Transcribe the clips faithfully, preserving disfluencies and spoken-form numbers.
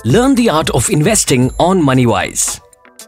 Learn the art of investing on MoneyWise.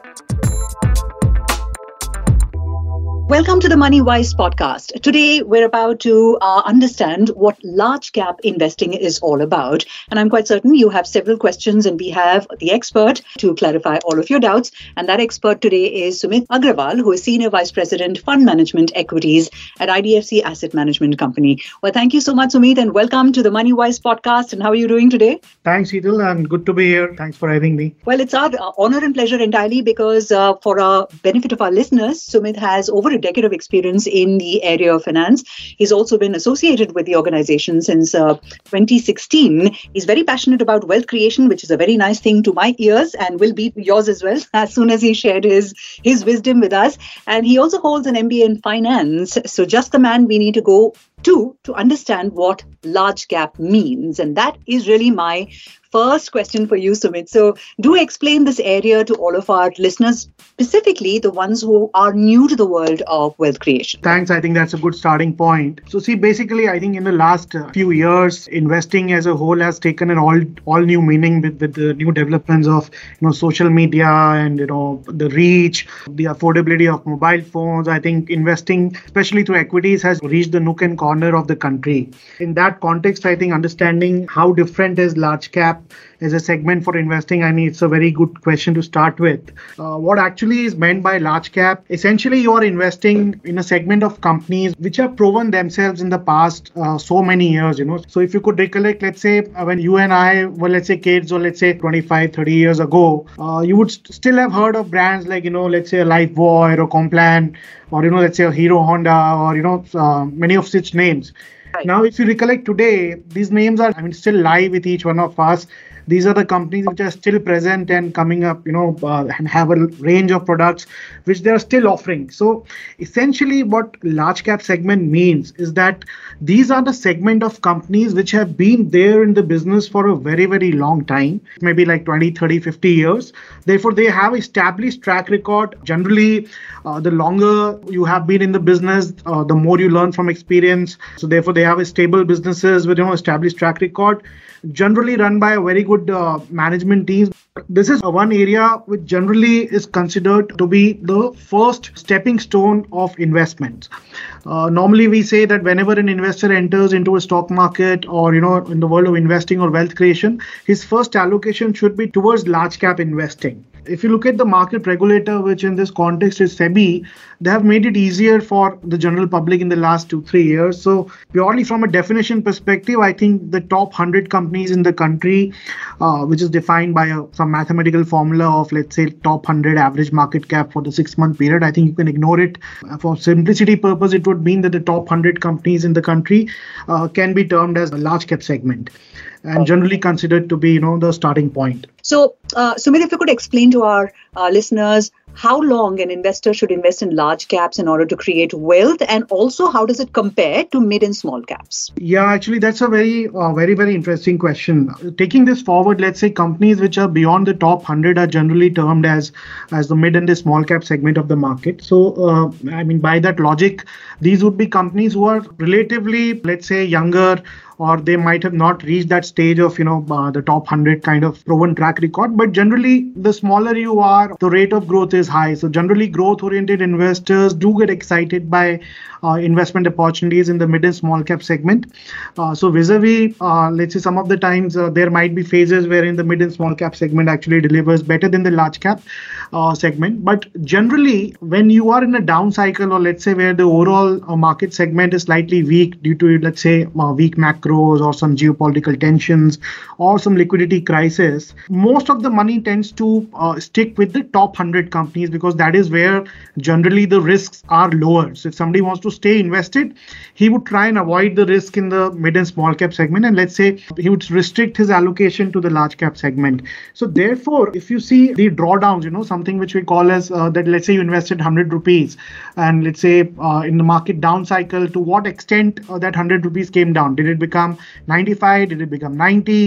Welcome to the MoneyWise podcast. Today, we're about to uh, understand what large cap investing is all about. And I'm quite certain you have several questions, and we have the expert to clarify all of your doubts. And that expert today is Sumit Agrawal, who is Senior Vice President, Fund Management Equities at I D F C Asset Management Company. Well, thank you so much, Sumit, and welcome to the MoneyWise podcast. And how are you doing today? Thanks, Hetal, and good to be here. Thanks for having me. Well, it's our uh, honor and pleasure entirely because uh, for our benefit of our listeners, Sumit has over a decade of experience in the area of finance. He's also been associated with the organization since uh, twenty sixteen. He's very passionate about wealth creation, which is a very nice thing to my ears and will be yours as well as soon as he shared his, his wisdom with us. And he also holds an M B A in finance. So just the man we need to go to to understand what large cap means. And that is really my first question for you, Sumit. So do explain this area to all of our listeners, specifically the ones who are new to the world of wealth creation. Thanks. I think that's a good starting point. So see, basically, I think in the last uh, few years, investing as a whole has taken an all all new meaning with, with the new developments of you know social media and you know the reach, the affordability of mobile phones. I think investing, especially through equities, has reached the nook and corner of the country. In that context, I think understanding how different is large cap as a segment for investing, I mean, it's a very good question to start with. Uh, what actually is meant by large cap? Essentially, you are investing in a segment of companies which have proven themselves in the past uh, so many years, you know. So if you could recollect, let's say uh, when you and I were, let's say kids or let's say twenty-five, thirty years ago, uh, you would st- still have heard of brands like, you know, let's say a Lifebuoy or Complan or, you know, let's say a Hero Honda or, you know, uh, many of such names. Right. Now, if you recollect today, these names are, I mean, still live with each one of us. These are the companies which are still present and coming up, you know, uh, and have a range of products which they are still offering. So essentially what large cap segment means is that these are the segment of companies which have been there in the business for a very, very long time, maybe like twenty, thirty, fifty years. Therefore, they have established track record. Generally, uh, the longer you have been in the business, uh, the more you learn from experience. So therefore, they have a stable businesses with, you know, established track record, generally run by a very good uh, management team. This is one area which generally is considered to be the first stepping stone of investments. Uh, normally, we say that whenever an investor enters into a stock market or, you know, in the world of investing or wealth creation, his first allocation should be towards large cap investing. If you look at the market regulator, which in this context is SEBI, they have made it easier for the general public in the last two, three years. So purely from a definition perspective, I think the top one hundred companies in the country, uh, which is defined by a, some mathematical formula of, let's say, top one hundred average market cap for the six-month period, I think you can ignore it. For simplicity purpose, it would mean that the top one hundred companies in the country uh, can be termed as a large cap segment and generally considered to be, you know, the starting point. So, uh, Sumit, if you could explain to our uh, listeners how long an investor should invest in large caps in order to create wealth, and also how does it compare to mid and small caps? Yeah, actually, that's a very, uh, very, very interesting question. Taking this forward, let's say companies which are beyond the top one hundred are generally termed as, as the mid and the small cap segment of the market. So, uh, I mean, by that logic, these would be companies who are relatively, let's say, younger, or they might have not reached that stage of, you know, uh, the top one hundred kind of proven track record. But generally, the smaller you are, the rate of growth is high. So generally, growth-oriented investors do get excited by uh, investment opportunities in the mid and small cap segment. Uh, so vis-a-vis, uh, let's say some of the times uh, there might be phases wherein the mid and small cap segment actually delivers better than the large cap uh, segment. But generally, when you are in a down cycle, or let's say where the overall uh, market segment is slightly weak due to, let's say, uh, weak macro or some geopolitical tensions or some liquidity crisis, most of the money tends to uh, stick with the top one hundred companies because that is where generally the risks are lower. So if somebody wants to stay invested, he would try and avoid the risk in the mid and small cap segment, and let's say he would restrict his allocation to the large cap segment. So therefore, if you see the drawdowns, you know, something which we call as uh, that, let's say you invested one hundred rupees and let's say uh, in the market down cycle, to what extent uh, that one hundred rupees came down? Did it become ninety-five? Did it become ninety?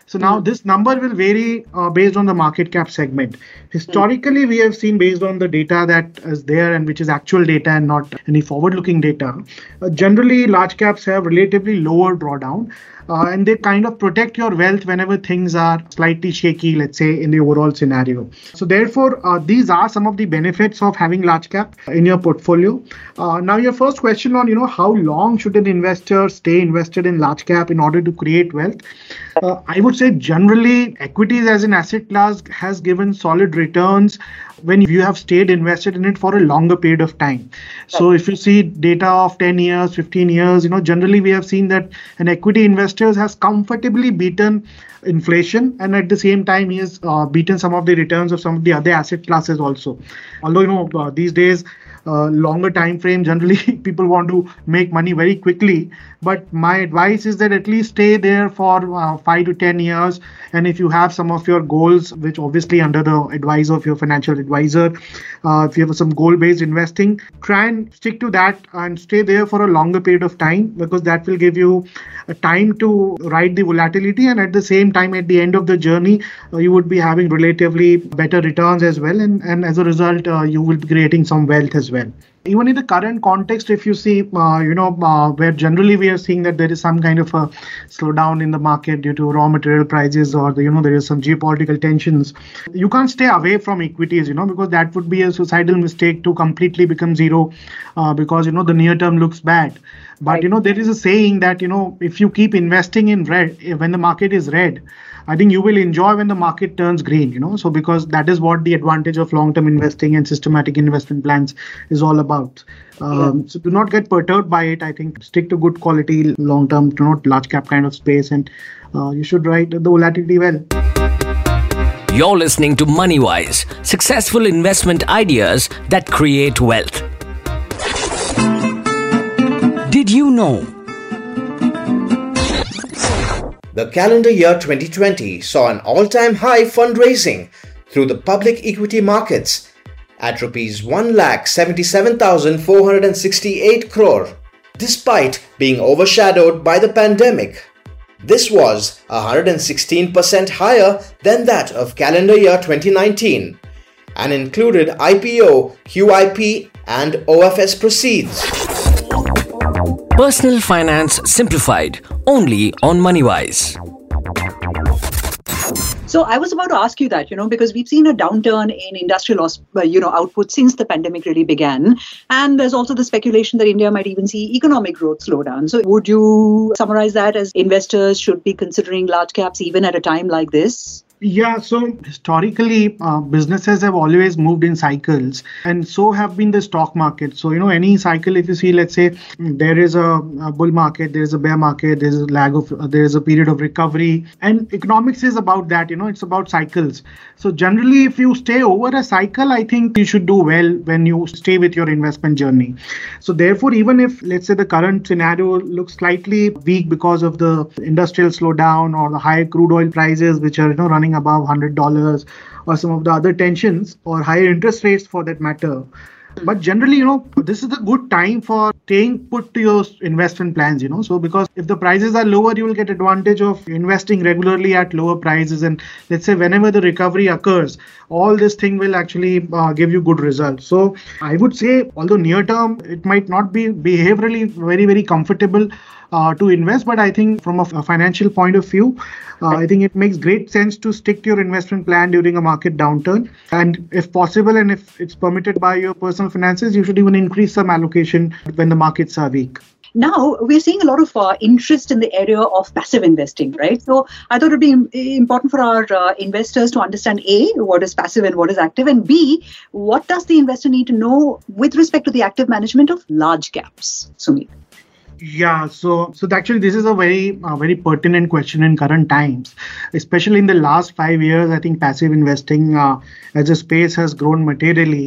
So now this number will vary uh, based on the market cap segment. Historically, we have seen based on the data that is there and which is actual data and not any forward-looking data. Uh, generally, large caps have relatively lower drawdown. Uh, and they kind of protect your wealth whenever things are slightly shaky, let's say, in the overall scenario. So therefore, uh, these are some of the benefits of having large cap in your portfolio. Uh, now, your first question on, you know, how long should an investor stay invested in large cap in order to create wealth? Uh, I would say generally equities as an asset class has given solid returns when you have stayed invested in it for a longer period of time. So if you see data of ten years, fifteen years, you know, generally we have seen that an equity investor has comfortably beaten inflation, and at the same time he has uh, beaten some of the returns of some of the other asset classes also. Although, you know, uh, these days, uh, longer time frame, generally people want to make money very quickly. But my advice is that at least stay there for uh, five to ten years. And if you have some of your goals, which obviously under the advice of your financial advisor, uh, if you have some goal-based investing, try and stick to that and stay there for a longer period of time, because that will give you a time to ride the volatility. And at the same time, at the end of the journey, uh, you would be having relatively better returns as well. And, and as a result, uh, you will be creating some wealth as well. Even in the current context, if you see, uh, you know, uh, where generally we are seeing that there is some kind of a slowdown in the market due to raw material prices, or, the, you know, there is some geopolitical tensions, you can't stay away from equities, you know, because that would be a suicidal mistake to completely become zero uh, because, you know, the near term looks bad. But, right. you know, there is a saying that, you know, if you keep investing in red, when the market is red, I think you will enjoy when the market turns green, you know, so because that is what the advantage of long-term investing and systematic investment plans is all about. Um, yeah. So do not get perturbed by it. I think stick to good quality, long-term, not large cap kind of space, and uh, you should ride the volatility well. You're listening to MoneyWise, successful investment ideas that create wealth. Did you know? The calendar year twenty twenty saw an all-time high fundraising through the public equity markets at rupees one lakh seventy-seven thousand four hundred sixty-eight crore, despite being overshadowed by the pandemic. This was one hundred sixteen percent higher than that of calendar year twenty nineteen and included I P O, Q I P and O F S proceeds. Personal Finance Simplified, only on MoneyWise. So I was about to ask you that, you know, because we've seen a downturn in industrial, you know, output since the pandemic really began. And there's also the speculation that India might even see economic growth slow down. So would you summarize that as investors should be considering large caps even at a time like this? Yeah, so historically, uh, businesses have always moved in cycles, and so have been the stock market. So, you know, any cycle, if you see, let's say there is a, a bull market, there is a bear market, there's a lag of, uh, there is a period of recovery, and economics is about that, you know, it's about cycles. So generally, if you stay over a cycle, I think you should do well when you stay with your investment journey. So therefore, even if, let's say, the current scenario looks slightly weak because of the industrial slowdown or the high crude oil prices, which are, you know, running above one hundred dollars, or some of the other tensions, or higher interest rates for that matter. But generally, you know, this is a good time for staying put to your investment plans, you know, so because if the prices are lower, you will get advantage of investing regularly at lower prices. And let's say whenever the recovery occurs, all this thing will actually uh, give you good results. So I would say, although near term, it might not be behaviorally very, very comfortable Uh, to invest, but I think from a, a financial point of view, uh, I think it makes great sense to stick to your investment plan during a market downturn. And if possible, and if it's permitted by your personal finances, you should even increase some allocation when the markets are weak. Now, we're seeing a lot of uh, interest in the area of passive investing, right? So I thought it would be im- important for our uh, investors to understand A, what is passive and what is active, and B, what does the investor need to know with respect to the active management of large caps? Sumit. Yeah, so so actually this is a very uh, very pertinent question in current times, especially in the last five years. I think passive investing uh, as a space has grown materially.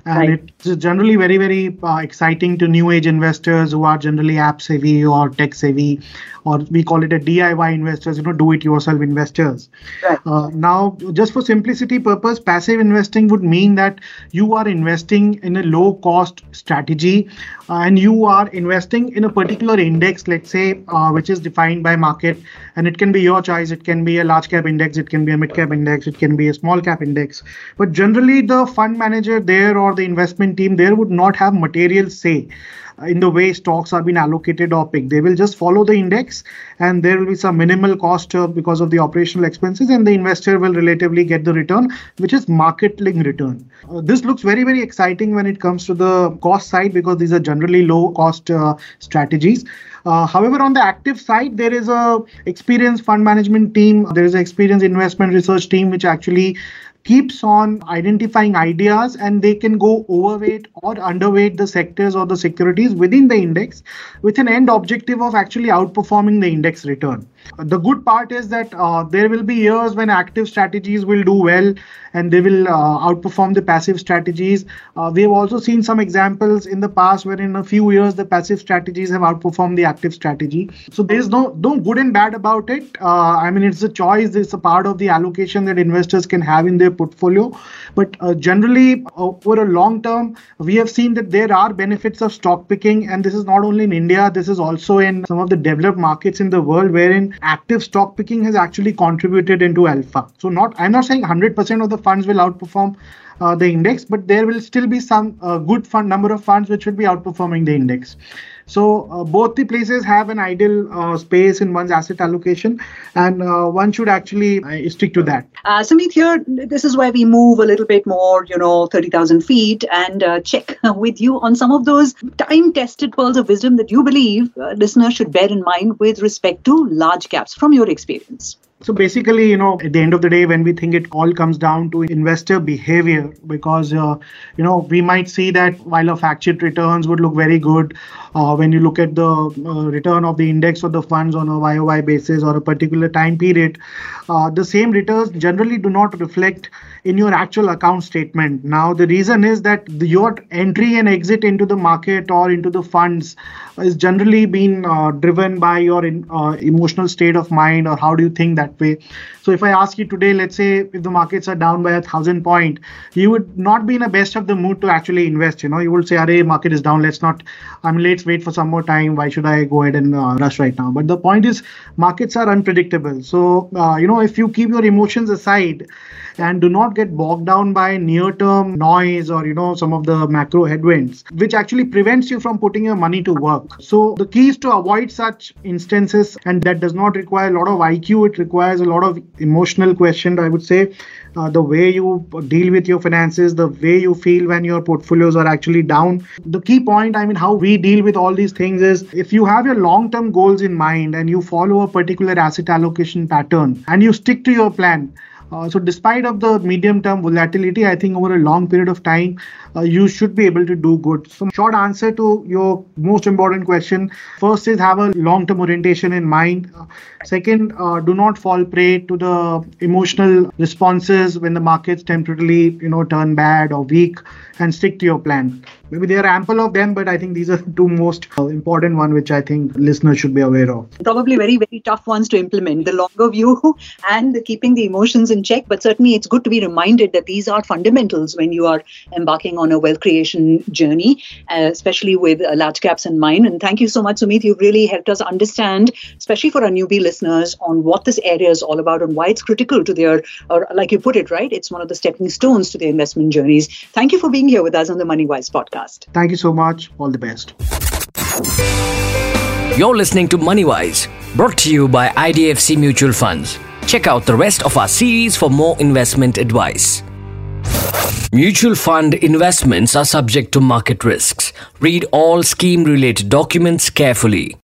And Right. it's generally very, very uh, exciting to new age investors who are generally app savvy or tech savvy, or we call it a D I Y investors, you know, do it yourself investors. Right. Uh, now, just for simplicity purpose, passive investing would mean that you are investing in a low cost strategy uh, and you are investing in a particular index, let's say, uh, which is defined by market, and it can be your choice. It can be a large cap index, it can be a mid cap index, it can be a small cap index. But generally, the fund manager there or the investment team there would not have material say in the way stocks are being allocated or picked. They will just follow the index, and there will be some minimal cost uh, because of the operational expenses, and the investor will relatively get the return, which is market linked return. Uh, this looks very, very exciting when it comes to the cost side, because these are generally low cost uh, strategies. Uh, however, on the active side, there is a experienced fund management team. There is an experienced investment research team, which actually keeps on identifying ideas, and they can go overweight or underweight the sectors or the securities within the index with an end objective of actually outperforming the index return. The good part is that uh, there will be years when active strategies will do well and they will uh, outperform the passive strategies. Uh, we have also seen some examples in the past where in a few years the passive strategies have outperformed the active strategy. So there is no, no good and bad about it. Uh, I mean, it's a choice. It's a part of the allocation that investors can have in their portfolio. But uh, generally, uh, over a long term, we have seen that there are benefits of stock picking. And this is not only in India, this is also in some of the developed markets in the world, wherein active stock picking has actually contributed into alpha. So not, I'm not saying one hundred percent of the funds will outperform uh, the index, but there will still be some uh, good fund number of funds which will be outperforming the index. So uh, both the places have an ideal uh, space in one's asset allocation, and uh, one should actually uh, stick to that. Uh, Sumit, here, this is where we move a little bit more, you know, thirty thousand feet and uh, check with you on some of those time-tested pearls of wisdom that you believe uh, listeners should bear in mind with respect to large caps from your experience. So basically, you know, at the end of the day, when we think it all comes down to investor behavior, because, uh, you know, we might see that while a fact sheet returns would look very good, uh, when you look at the uh, return of the index or the funds on a Y O Y basis or a particular time period, uh, the same returns generally do not reflect in your actual account statement. Now, the reason is that the, your entry and exit into the market or into the funds is generally being uh, driven by your in, uh, emotional state of mind, or how do you think that way. So if I ask you today, let's say if the markets are down by a thousand point, you would not be in the best of the mood to actually invest. You know, you would say, "Arey, market is down. Let's not. I mean, let's wait for some more time. Why should I go ahead and uh, rush right now?" But the point is, markets are unpredictable. So uh, you know, if you keep your emotions aside and do not get bogged down by near-term noise or, you know, some of the macro headwinds, which actually prevents you from putting your money to work. So the key is to avoid such instances, and that does not require a lot of I Q. It requires a lot of emotional question, I would say. Uh, the way you deal with your finances, the way you feel when your portfolios are actually down. The key point, I mean, how we deal with all these things is, if you have your long-term goals in mind and you follow a particular asset allocation pattern and you stick to your plan, Uh, so despite of the medium-term volatility, I think over a long period of time, uh, you should be able to do good. So short answer to your most important question. First is have a long-term orientation in mind. Uh, second, uh, do not fall prey to the emotional responses when the markets temporarily, you know, turn bad or weak, and stick to your plan. Maybe there are ample of them, but I think these are the two most uh, important ones, which I think listeners should be aware of. Probably very, very tough ones to implement, the longer view and the keeping the emotions in check. But certainly it's good to be reminded that these are fundamentals when you are embarking on a wealth creation journey, uh, especially with uh, large caps in mind. And thank you so much, Sumit. You've really helped us understand, especially for our newbie listeners, on what this area is all about and why it's critical to their, or like you put it, right? It's one of the stepping stones to their investment journeys. Thank you for being here with us on the MoneyWise podcast. Thank you so much. All the best. You're listening to MoneyWise, brought to you by I D F C Mutual Funds. Check out the rest of our series for more investment advice. Mutual fund investments are subject to market risks. Read all scheme-related documents carefully.